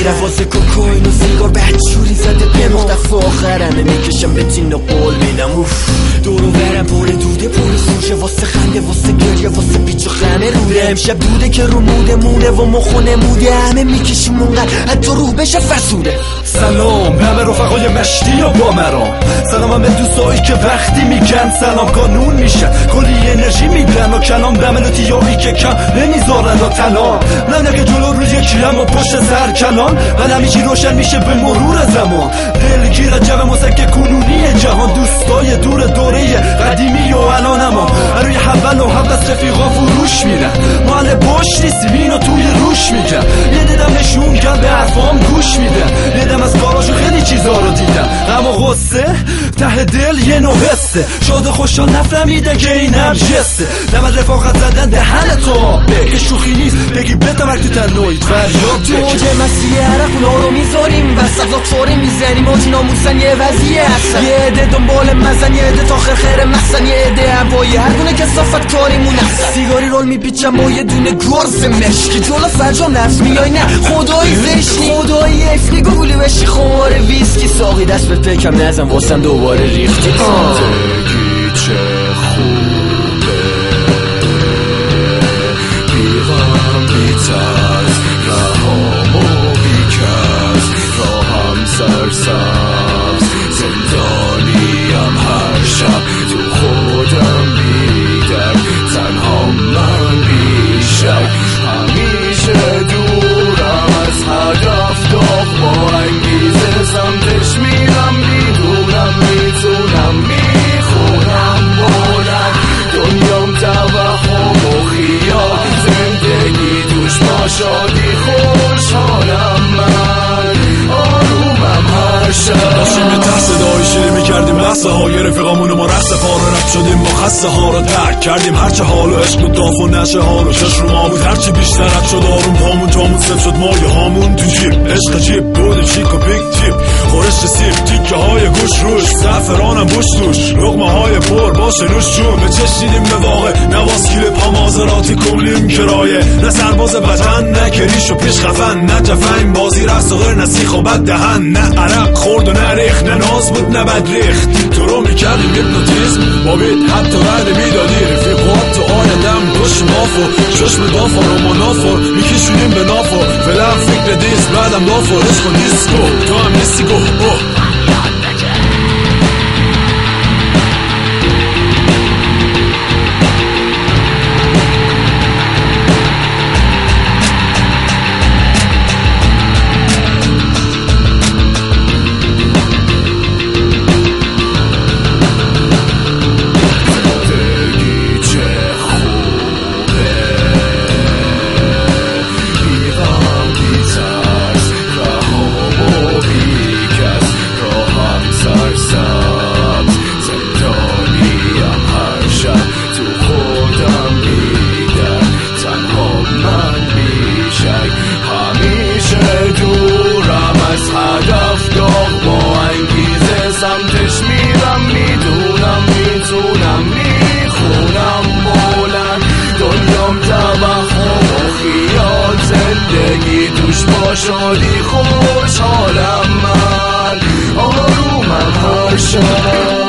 میرم واسه کوکوین و سیگار بدجوری زده به مختف آخرمه میکشم به تین و قول میدم دورو برم پر دوده پر سوشه واسه خنده واسه گریه واسه بیچ و خمه روده امشب دوده که رو موده مونه و مخونه موده همه میکشیم اونقدر حتی روح بشه فرسوده. سلام به همه رفقای مشتی و با مرام، سلام همه دوستایی که وقتی میگن سلام قانون میشن کلی انرژی میدن و کلام به ملودیایی که کم نمیذارن و تنها نه که جلو روی کیم و پشت سر کلان و همه چی روشن میشه به مرور زمان. دلگیر جو موسیقی کنونی جهان دوستای دور دوره قدیمی و الان اما روی حول و حوض رفیقا فروش میرن ما اهل باش نیستیم اینو توی روش میگن یه دیدم نشون کن به حرفام گوش میدن دیدم از کاراشو خیلی چیزا رو دیدم اما غصه ته دل یه نوع حسه شاد خوشحال نفهمیده که اینم جسته دم رفاقت زدن دهن تو آبه که شوخی نیست بگی بتا وقتی تنوید فریاد تو اوج مسیح عرق اونا رو میذاریم وسط لاکچوری میزنیم و ناموسن یه وضعیه هستن یه عده دنبال مزن یه عده تا خیر مخصن یه عده هوایی هر دونه که صافت کاریمون هستن سیگاری رول میپیچم با یه دونه گرز مشکی جلو فرجام نفس میای نه خدایی زشتی خدایی افلی گولی بشی خمار ویسکی ساقی دست به پکم نزن واسم دوباره ریختی زندگی چه خوبه بیغم بی‌ترس رهام و بیکس راهم سرسبز زندانیم هر شب تو خودم بیدر تنها من بیشک همیشه دورم از هدف داغ با انگیزه سمتش میرم میدونم میتونم میخونم بلند دنیام توهم و خیال زندگی توش با شادی خوشحالم من آرومم هر شب داشتیم یه ترس صدایی شیری میکردیم لحظه های رفیقامونو ما رقص پاره رد شدیم ما خسته ها رو درک کردیم هرچه حال و عشق و داف و نشه ها رو شش رو ما بود هرچی بیشتر رد شد آروم پامون جامون سب شد مایه هامون تو جیب عشق جیب بود چیک و پیک تیپ خورشت سیب تیکه های گوش روش زعفرانم بوش توش لقمه های پر باشه نوش جون به چش دیدیم به واقع نواز کلیپ ها مازراتی کلیم کرایه نه سرباز وطن نه کریش و پیش خفن نه جفن بازی رفت و غیر نسیخ و بد دهن نه عرق خورد و نه ریخ نه ناز بود نه بد ریخت تو رو میکردیم هیپنوتیزم با بید حتی رد میدادی رفیقات تو آیدم دوش مافو چشم دافو روما نافو میکشونیم به نافو فعلا فکر دیست بعدم لافو رشق و دیسکو تو هم نیستی گو سمتش میرم میدونم میتونم میخونم بلند دنیام توهم و خیال زندگی توش با شادی خوشحالم من آرومم هر شب